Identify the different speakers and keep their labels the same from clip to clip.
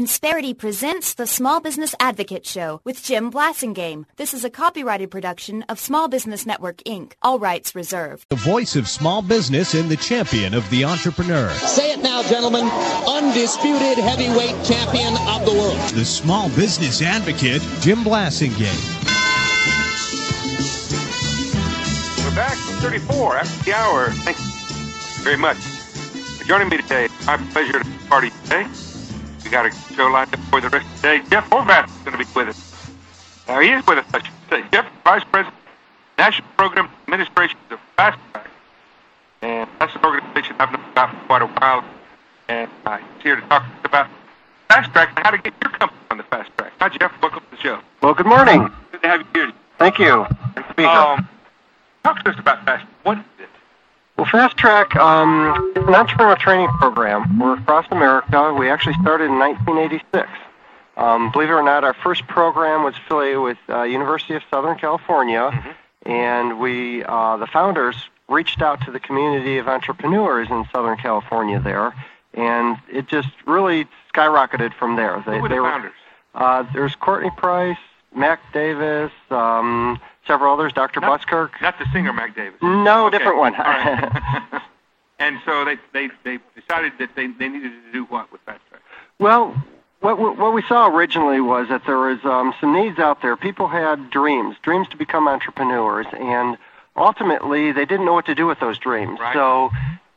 Speaker 1: Insperity presents the Small Business Advocate Show with Jim Blasingame. This is a copyrighted production of Small Business Network, Inc. All rights reserved.
Speaker 2: The voice of small business and the champion of the entrepreneur.
Speaker 3: Say it now, gentlemen. Undisputed heavyweight champion of the world.
Speaker 2: The Small Business Advocate, Jim Blasingame.
Speaker 4: We're back from 34 after the hour. Thank you very much for joining me today. It's my pleasure to party today. We got a show lined up for the rest of the day. Jeff Horvath is going to be with us. Now, he is with us, I should say. Jeff, Vice President, National Program Administration of Fast Track. And that's an organization I've known about for quite a while. And he's here to talk about Fast Track and how to get your company on the Fast Track. Hi, Jeff. Welcome to the show.
Speaker 5: Well, good morning.
Speaker 4: Good to have you here.
Speaker 5: Thank you. Nice to be here.
Speaker 4: Talk to us about Fast Track. What is it?
Speaker 5: Well, Fast Track is an entrepreneurial training program. We're across America. We actually started in 1986. Believe it or not, our first program was affiliated with University of Southern California, and we, the founders, reached out to the community of entrepreneurs in Southern California there, and it just really skyrocketed from there.
Speaker 4: Who were the founders?
Speaker 5: There's Courtney Price, Mac Davis, several others, Dr. Buskirk.
Speaker 4: Not the singer Mac Davis.
Speaker 5: No,
Speaker 4: Okay.
Speaker 5: different one.
Speaker 4: Right. And so they decided that they needed to do what with Fast Track?
Speaker 5: Well, what we saw originally was that there was some needs out there. People had dreams to become entrepreneurs, and ultimately they didn't know what to do with those dreams.
Speaker 4: Right.
Speaker 5: So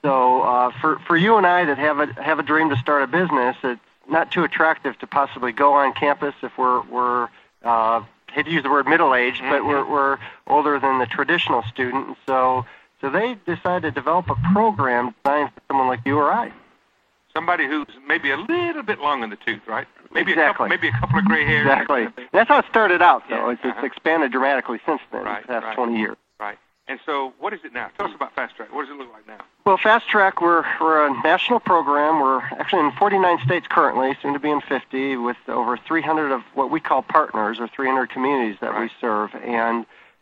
Speaker 5: for you and I that have a dream to start a business, it's not too attractive to possibly go on campus if we're hate to use the word middle-aged, but we're older than the traditional student. So they decided to develop a program designed for someone like you or I.
Speaker 4: Somebody who's maybe a little bit long in the tooth, right? Maybe
Speaker 5: Exactly.
Speaker 4: a couple of gray hairs.
Speaker 5: Exactly. That's how it started out, though.
Speaker 4: Yeah.
Speaker 5: It's expanded dramatically since then,
Speaker 4: Right,
Speaker 5: the past
Speaker 4: right.
Speaker 5: 20 years.
Speaker 4: Right. And so what is it now? Tell us about Fast Track. What does it look like now?
Speaker 5: Well, Fast Track, we're a national program. We're actually in 49 states currently, soon to be in 50, with over 300 of what we call partners, or 300 communities that we serve. And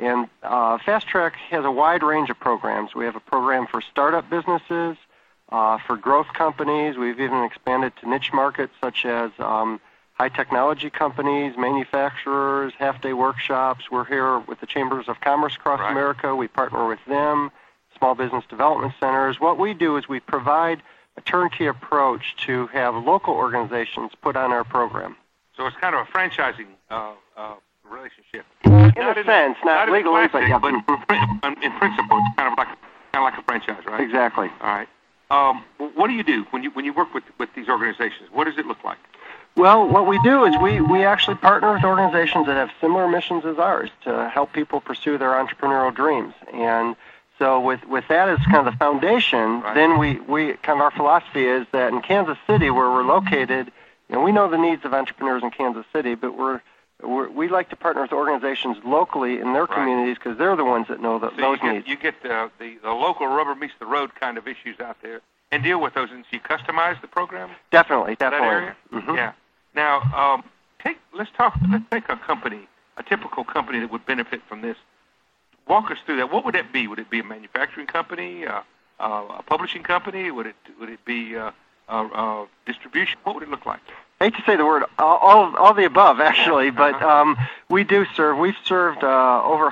Speaker 5: Fast Track has a wide range of programs. We have a program for startup businesses, for growth companies. We've even expanded to niche markets such as high technology companies, manufacturers, half-day workshops. We're here with the Chambers of Commerce across America. We partner with them, small business development centers. What we do is we provide a turnkey approach to have local organizations put on our program.
Speaker 4: So it's kind of a franchising relationship.
Speaker 5: In a sense, not legally, but yeah.
Speaker 4: But in principle, it's kind of like a franchise, right?
Speaker 5: Exactly.
Speaker 4: All right. What do you do when you work with these organizations? What does it look like?
Speaker 5: Well, what we do is we actually partner with organizations that have similar missions as ours to help people pursue their entrepreneurial dreams. And so with that as kind of the foundation, then we kind of our philosophy is that in Kansas City, where we're located, we know the needs of entrepreneurs in Kansas City, but we like to partner with organizations locally in their communities because they're the ones that know those needs.
Speaker 4: You get the local rubber meets the road kind of issues out there and deal with those. And so you customize the program?
Speaker 5: Definitely.
Speaker 4: That area?
Speaker 5: Mm-hmm.
Speaker 4: Yeah. Now, let's take a typical company that would benefit from this. Walk us through that. What would that be? Would it be a manufacturing company, a publishing company? Would it be distribution? What would it look like?
Speaker 5: I hate to say the word all the above, actually, but we've served over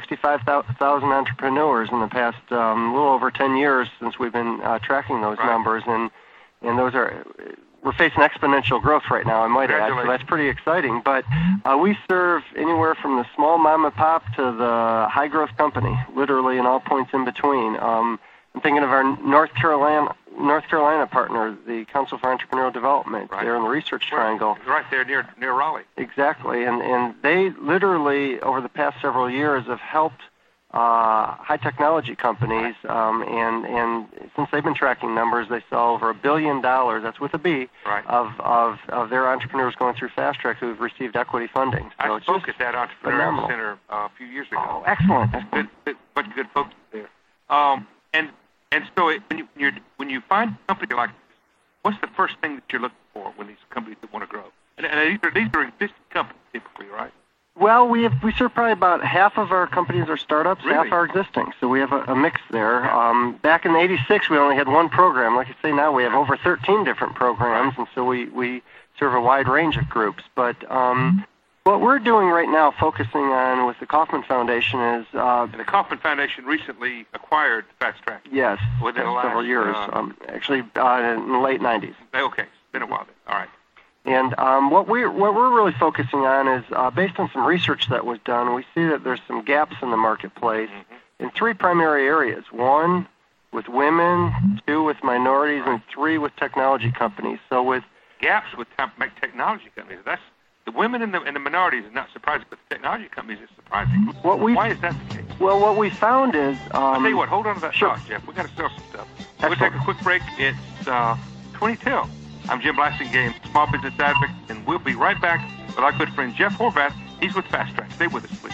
Speaker 5: 165,000 entrepreneurs in the past little over 10 years since we've been tracking those numbers, and those we're facing exponential growth right now, I might add, so that's pretty exciting. But we serve anywhere from the small mom and pop to the high growth company, literally in all points in between. I'm thinking of our North Carolina partner, the Council for Entrepreneurial Development. They're in the Research Triangle.
Speaker 4: Right there near Raleigh.
Speaker 5: Exactly, and they literally, over the past several years, have helped high technology companies, and since they've been tracking numbers, they saw over $1 billion, that's with a B, of their entrepreneurs going through Fast Track who've received equity funding. So
Speaker 4: I spoke at that Entrepreneurial Center a few years ago.
Speaker 5: Oh, excellent.
Speaker 4: Bunch of good folks there. And so when you find a company like this, what's the first thing that you're looking for when these companies that want to grow? And these are existing companies typically, right?
Speaker 5: Well, we serve probably about half of our companies are startups, half are existing. So we have a mix there. Back in '86, we only had one program. Like you say, now we have over 13 different programs, and so we serve a wide range of groups. But what we're doing right now, focusing on with the Kauffman Foundation, is
Speaker 4: the Kauffman Foundation recently acquired Fast Track.
Speaker 5: Yes,
Speaker 4: within the
Speaker 5: several
Speaker 4: last,
Speaker 5: years. Actually, in the late 90s.
Speaker 4: Okay, it's been a while then. All right.
Speaker 5: And what we're really focusing on is based on some research that was done. We see that there's some gaps in the marketplace in three primary areas: one, with women; two, with minorities; and three, with technology companies. So with
Speaker 4: gaps with technology companies, that's the women and the minorities is not surprising, but the technology companies is surprising. Why is that the case?
Speaker 5: Well, what we found is...
Speaker 4: I'll tell you what, hold on to that
Speaker 5: sure.
Speaker 4: thought, Jeff. We've got to sell some stuff.
Speaker 5: Excellent.
Speaker 4: We'll take a quick break. It's 20 I'm Jim Blasingame, small business advocate, and we'll be right back with our good friend Jeff Horvath. He's with Fast Track. Stay with us, please.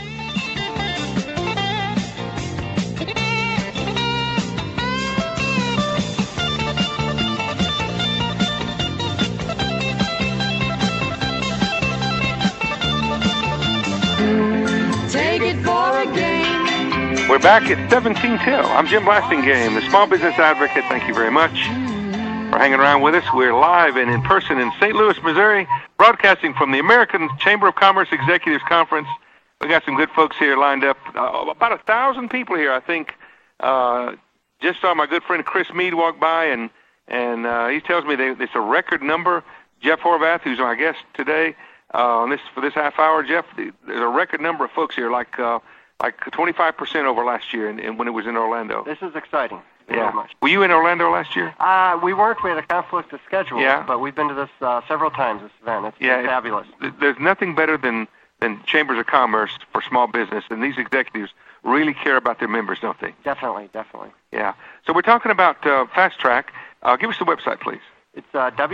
Speaker 6: Take it for a game.
Speaker 4: We're back at 17 till. I'm Jim Blasingame, the small business advocate. Thank you very much for hanging around with us. We're live and in person in St. Louis, Missouri, broadcasting from the American Chamber of Commerce Executives Conference. We got some good folks here lined up. About 1,000 people here, I think. Just saw my good friend Chris Mead walk by, and he tells me it's a record number. Jeff Horvath, who's my guest today, for this half hour, Jeff, there's a record number of folks here, like 25% over last year, and when it was in Orlando.
Speaker 5: This is exciting.
Speaker 4: Yeah.
Speaker 5: Very much.
Speaker 4: Were you in Orlando last year?
Speaker 5: We weren't. We had a conflict of schedule.
Speaker 4: Yeah.
Speaker 5: But we've been to this several times. This event. It's been fabulous.
Speaker 4: There's nothing better than chambers of commerce for small business, and these executives really care about their members, don't they?
Speaker 5: Definitely.
Speaker 4: Yeah. So we're talking about Fast Track. Give us the website, please.
Speaker 5: It's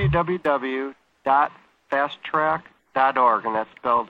Speaker 5: www.fasttrack.org, and that's spelled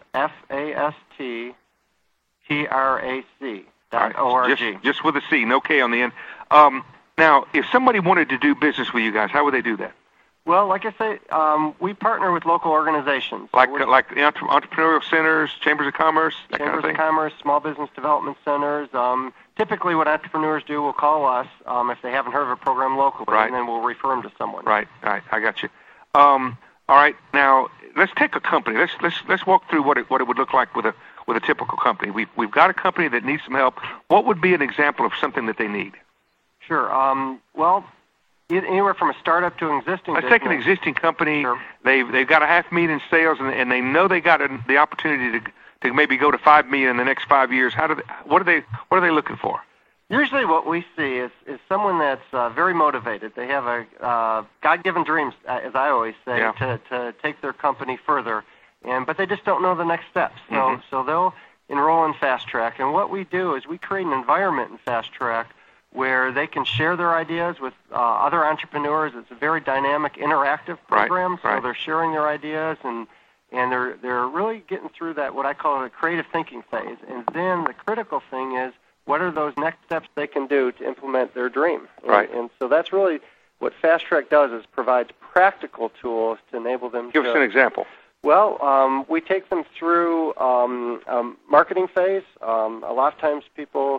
Speaker 5: FASTTRAC.org.
Speaker 4: Just with a C, no K on the end. Now, if somebody wanted to do business with you guys, how would they do that?
Speaker 5: Well, like I say, we partner with local organizations.
Speaker 4: Like entrepreneurial centers, chambers of commerce, that
Speaker 5: chambers
Speaker 4: kind of thing?
Speaker 5: Chambers of commerce, small business development centers. Typically what entrepreneurs do will call us if they haven't heard of a program locally,
Speaker 4: right.
Speaker 5: And then we'll refer them to someone.
Speaker 4: Right, I got you. All right, now let's take a company. Let's walk through what it would look like with a typical company. We've got a company that needs some help. What would be an example of something that they need?
Speaker 5: Sure. Well, anywhere from a startup to an existing
Speaker 4: Let's
Speaker 5: business.
Speaker 4: take an existing company.
Speaker 5: Sure.
Speaker 4: They've got $500,000 in sales, and they know they got the opportunity to maybe go to $5 million in the next 5 years. What are they looking for?
Speaker 5: Usually what we see is someone that's very motivated. They have a God-given dreams, as I always say, to take their company further, but they just don't know the next steps. So they'll enroll in Fast Track, and what we do is we create an environment in Fast Track where they can share their ideas with other entrepreneurs. It's a very dynamic, interactive program, so they're sharing their ideas and they're really getting through that, what I call the creative thinking phase. And then the critical thing is, what are those next steps they can do to implement their dream?
Speaker 4: Right.
Speaker 5: And so that's really what Fast Track does, is provides practical tools to enable them
Speaker 4: Give us an example.
Speaker 5: Well, we take them through a marketing phase. A lot of times people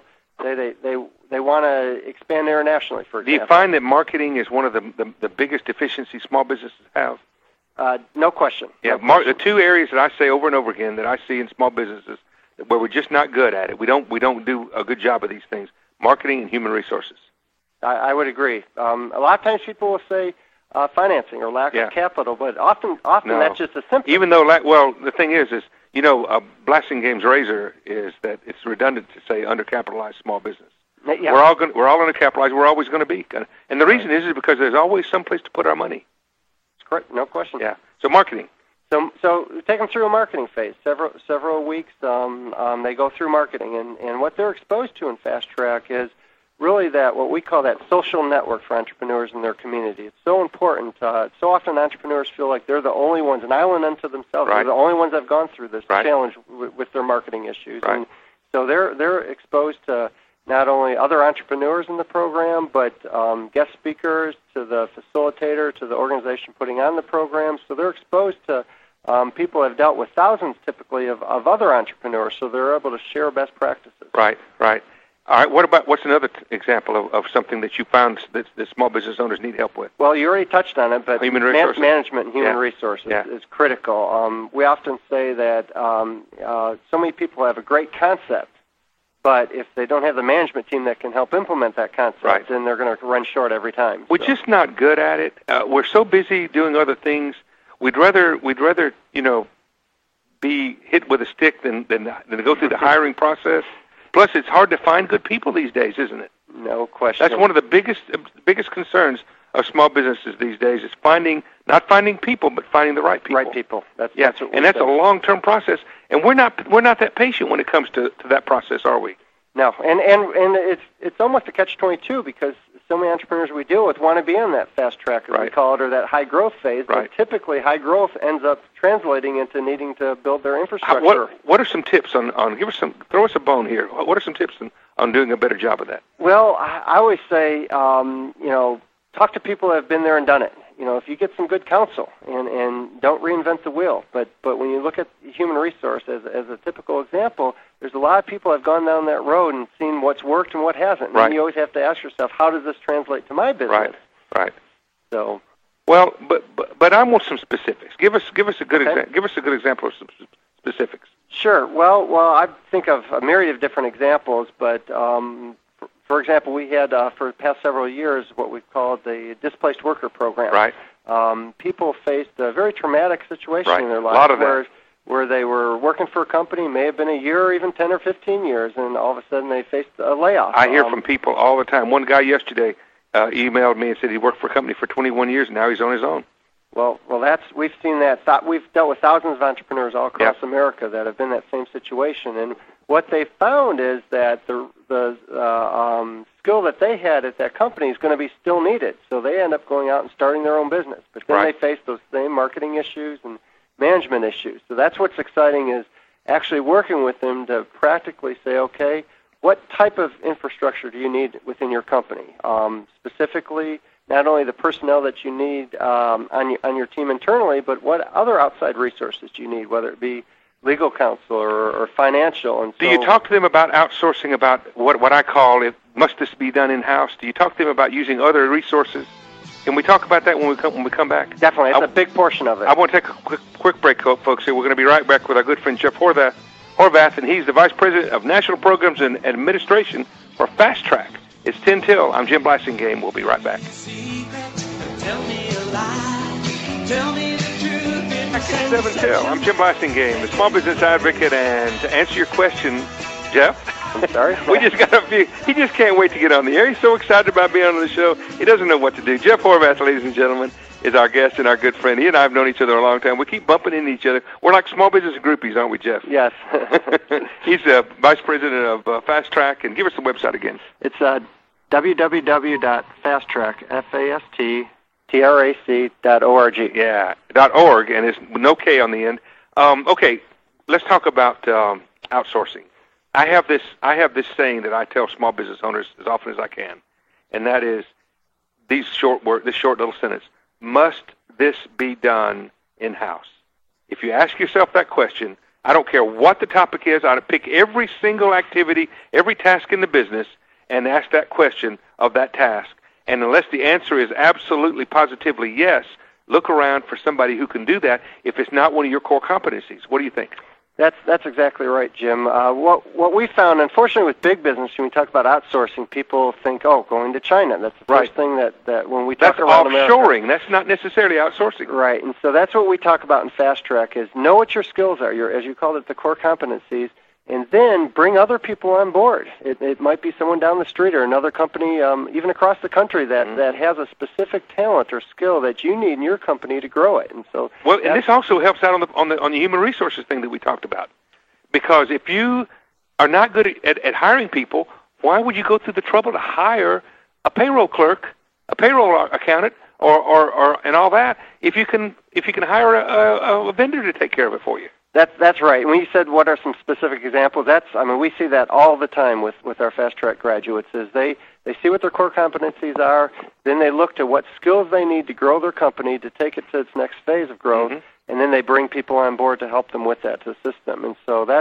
Speaker 5: they want to expand internationally, for example.
Speaker 4: Do you find that marketing is one of the biggest deficiencies small businesses have?
Speaker 5: No question.
Speaker 4: Yeah,
Speaker 5: no question.
Speaker 4: The two areas that I say over and over again that I see in small businesses where we're just not good at it. We don't do a good job of these things: marketing and human resources.
Speaker 5: I would agree. A lot of times people will say financing or lack of capital, but often
Speaker 4: no.
Speaker 5: That's just a symptom.
Speaker 4: Even though, the thing is Blasingame's razor is that it's redundant to say undercapitalized small business.
Speaker 5: Yeah.
Speaker 4: We're all undercapitalized. We're always going to be, and the reason is because there's always some place to put our money.
Speaker 5: That's correct. No question.
Speaker 4: Yeah. So marketing.
Speaker 5: So take them through a marketing phase. Several weeks. They go through marketing, and what they're exposed to in Fast Track is really that what we call that social network for entrepreneurs in their community. It's so important. So often entrepreneurs feel like they're the only ones, an island unto themselves.
Speaker 4: Right.
Speaker 5: They're the only ones that have gone through this challenge with their marketing issues.
Speaker 4: Right.
Speaker 5: And so they're exposed to not only other entrepreneurs in the program, but guest speakers, to the facilitator, to the organization putting on the program. So they're exposed to people have dealt with thousands typically of other entrepreneurs, so they're able to share best practices.
Speaker 4: Right. All right. What's another example of something that you found that small business owners need help with?
Speaker 5: Well, you already touched on it, but management and human resources is critical. We often say that so many people have a great concept, but if they don't have the management team that can help implement that concept, then they're going to run short every time.
Speaker 4: We're just not good at it. We're so busy doing other things. We'd rather be hit with a stick than go through the hiring process. Plus, it's hard to find good people these days, isn't it?
Speaker 5: No question.
Speaker 4: That's one of the biggest concerns of small businesses these days is not finding people, but finding the right people.
Speaker 5: Right people. That's what
Speaker 4: and that's a long-term process. And we're not that patient when it comes to that process, are we?
Speaker 5: No, and it's almost a catch-22 because so many entrepreneurs we deal with want to be on that fast track, as we call it, or that high growth phase. But typically, high growth ends up translating into needing to build their infrastructure.
Speaker 4: What are some tips on throw us a bone here? What are some tips on doing a better job of that?
Speaker 5: Well, I always say, talk to people that have been there and done it. If you get some good counsel and don't reinvent the wheel, but when you look at human resource as a typical example, there's a lot of people that have gone down that road and seen what's worked and what hasn't. And you always have to ask yourself, how does this translate to my business?
Speaker 4: Right.
Speaker 5: So,
Speaker 4: well, but I want some specifics. Give us a good example. Give us a good example of some specifics.
Speaker 5: Sure. Well, I think of a myriad of different examples, but for example, we had for the past several years what we've called the displaced worker program.
Speaker 4: Right.
Speaker 5: People faced a very traumatic situation in their lives.
Speaker 4: A lot of that.
Speaker 5: Where they were working for a company, may have been a year or even 10 or 15 years, and all of a sudden they faced a layoff.
Speaker 4: I hear from people all the time. One guy yesterday emailed me and said he worked for a company for 21 years, and now he's on his own.
Speaker 5: Well, we've seen that. We've dealt with thousands of entrepreneurs all across America that have been in that same situation, and what they found is that the skill that they had at that company is going to be still needed. So they end up going out and starting their own business, but then they face those same marketing issues and management issues. So that's what's exciting is actually working with them to practically say, okay, what type of infrastructure do you need within your company? Specifically, not only the personnel that you need on your team internally, but what other outside resources do you need, whether it be legal counsel or financial. And so,
Speaker 4: do you talk to them about outsourcing, about what I call must this be done in-house? Do you talk to them about using other resources? Can we talk about that when we come back?
Speaker 5: Definitely. It's a big portion of it.
Speaker 4: I want to take a quick break, folks. Here. We're going to be right back with our good friend Jeff Horvath, and he's the Vice President of National Programs and Administration for Fast Track. It's 10 till. I'm Jim Blasingame. We'll be right back.
Speaker 6: Tell me a lie. Tell me the truth.
Speaker 4: Back at 7 till. I'm Jim Blasingame, the small business advocate, and to answer your question, Jeff.
Speaker 5: I'm sorry?
Speaker 4: We just got a few. He just can't wait to get on the air. He's so excited about being on the show. He doesn't know what to do. Jeff Horvath, ladies and gentlemen, is our guest and our good friend. He and I have known each other a long time. We keep bumping into each other. We're like small business groupies, aren't we, Jeff?
Speaker 5: Yes.
Speaker 4: He's Vice President of Fast Track. And give us the website again.
Speaker 5: It's www.fasttrack, FASTTRAC.org.
Speaker 4: Yeah, .org, and it's no K on the end. Okay, let's talk about outsourcing. I have this saying that I tell small business owners as often as I can, and that is this short little sentence: must this be done in-house? If you ask yourself that question, I don't care what the topic is, I'd pick every single activity, every task in the business, and ask that question of that task. And unless the answer is absolutely, positively yes, look around for somebody who can do that if it's not one of your core competencies. What do you think?
Speaker 5: That's exactly right, Jim. What we found, unfortunately, with big business, when we talk about outsourcing, people think, going to China. That's the first thing that when we talk around America.
Speaker 4: That's offshoring. That's not necessarily outsourcing.
Speaker 5: Right, and so that's what we talk about in Fast Track is know what your skills are, as you called it, the core competencies, and then bring other people on board. It might be someone down the street or another company, even across the country, that has a specific talent or skill that you need in your company to grow it. And so,
Speaker 4: and this also helps out on the human resources thing that we talked about, because if you are not good at hiring people, why would you go through the trouble to hire a payroll clerk, a payroll accountant, or and all that if you can hire a vendor to take care of it for you?
Speaker 5: That's right. When you said what are some specific examples, we see that all the time with our Fast Track graduates is they see what their core competencies are, then they look to what skills they need to grow their company to take it to its next phase of growth, and then they bring people on board to help them with that, to assist them. And so that's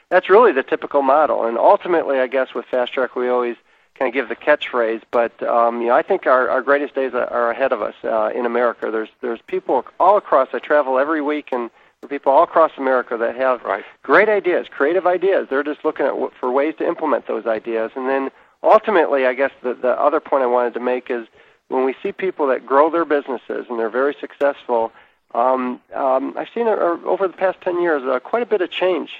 Speaker 5: that's really the typical model. And ultimately, I guess with Fast Track, we always kind of give the catchphrase, but I think our greatest days are ahead of us in America. There's people all across. I travel every week, and there are people all across America that have great ideas, creative ideas. They're just looking for ways to implement those ideas. And then ultimately, I guess the other point I wanted to make is when we see people that grow their businesses and they're very successful, I've seen over the past 10 years quite a bit of change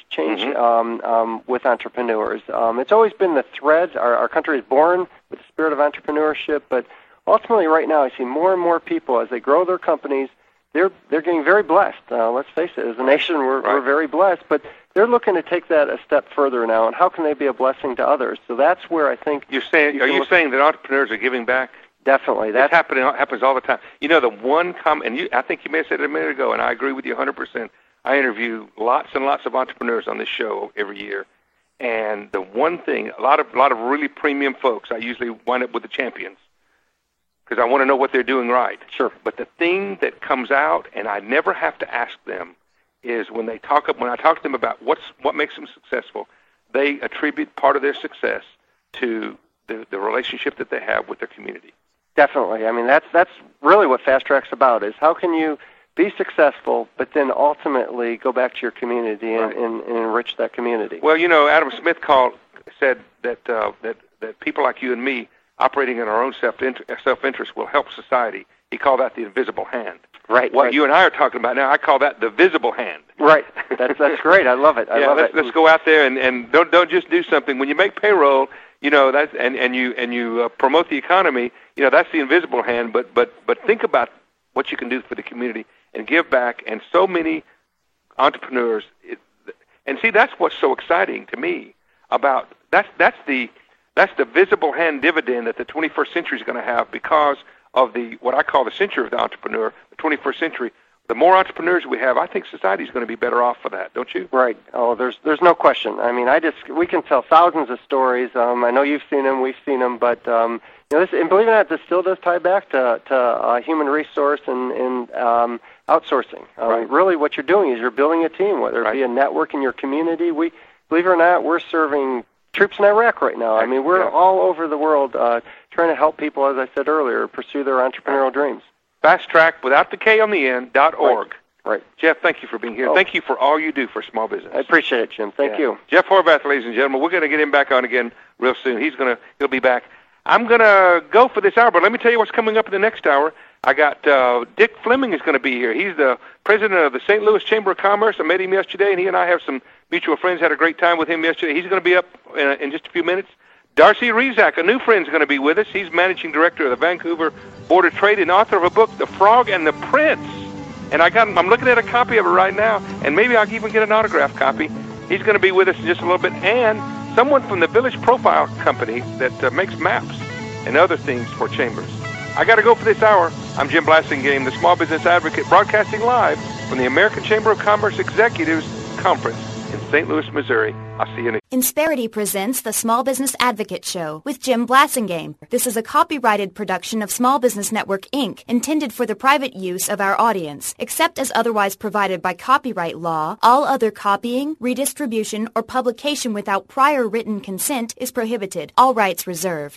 Speaker 5: with entrepreneurs. It's always been the thread. Our country is born with the spirit of entrepreneurship, but ultimately right now I see more and more people as they grow their companies. They're getting very blessed. Let's face it, as a nation we're very blessed, but they're looking to take that a step further now, and how can they be a blessing to others? So that's where I think...
Speaker 4: Are you saying that entrepreneurs are giving back?
Speaker 5: Definitely.
Speaker 4: That happens all the time. You know, the one comment, I think you may have said it a minute ago, and I agree with you 100%. I interview lots and lots of entrepreneurs on this show every year, and the one thing, a lot of really premium folks, I usually wind up with the champions because I want to know what they're doing right.
Speaker 5: Sure.
Speaker 4: But the thing that comes out, and I never have to ask them, is when I talk to them about what makes them successful, they attribute part of their success to the relationship that they have with their community.
Speaker 5: Definitely. I mean, that's really what Fast Track's about, is how can you be successful, but then ultimately go back to your community and enrich that community.
Speaker 4: Well, Adam Smith said that people like you and me operating in our own self-interest will help society. He called that the invisible hand.
Speaker 5: Right.
Speaker 4: What you and I are talking about now, I call that the visible hand.
Speaker 5: Right. That's great. I love it.
Speaker 4: Let's go out there and don't just do something. When you make payroll, that's and you promote the economy. That's the invisible hand. But think about what you can do for the community and give back. And so many entrepreneurs, and see, that's what's so exciting to me about that's the visible hand dividend that the 21st century is going to have because of what I call the century of the entrepreneur, the 21st century. The more entrepreneurs we have, I think society is going to be better off for that, don't you?
Speaker 5: Right. Oh, there's no question. I mean, we can tell thousands of stories. I know you've seen them, we've seen them, but and believe it or not, this still does tie back to human resource and outsourcing.
Speaker 4: Right.
Speaker 5: Really, what you're doing is you're building a team, whether it be a network in your community. Believe it or not, we're serving troops in Iraq right now. I mean, we're all over the world trying to help people, as I said earlier, pursue their entrepreneurial dreams.
Speaker 4: Fast Track, without the K on the end, .org.
Speaker 5: Right.
Speaker 4: Jeff, thank you for being here. Thank you for all you do for small business.
Speaker 5: I appreciate it, Jim. Thank you.
Speaker 4: Jeff Horvath, ladies and gentlemen. We're going to get him back on again real soon. He'll be back. I'm going to go for this hour, but let me tell you what's coming up in the next hour. I got Dick Fleming is going to be here. He's the president of the St. Louis Chamber of Commerce. I met him yesterday, and he and I have some mutual friends. Had a great time with him yesterday. He's going to be up in just a few minutes. Darcy Rezac, a new friend, is going to be with us. He's managing director of the Vancouver Board of Trade and author of a book, The Frog and the Prince. And I'm looking at a copy of it right now, and maybe I'll even get an autographed copy. He's going to be with us in just a little bit. And someone from the Village Profile Company that makes maps and other things for chambers. I got to go for this hour. I'm Jim Blasingame, the Small Business Advocate, broadcasting live from the American Chamber of Commerce Executives Conference in St. Louis, Missouri. I'll see you next.
Speaker 1: Insperity presents the Small Business Advocate Show with Jim Blasingame. This is a copyrighted production of Small Business Network, Inc., intended for the private use of our audience. Except as otherwise provided by copyright law, all other copying, redistribution, or publication without prior written consent is prohibited. All rights reserved.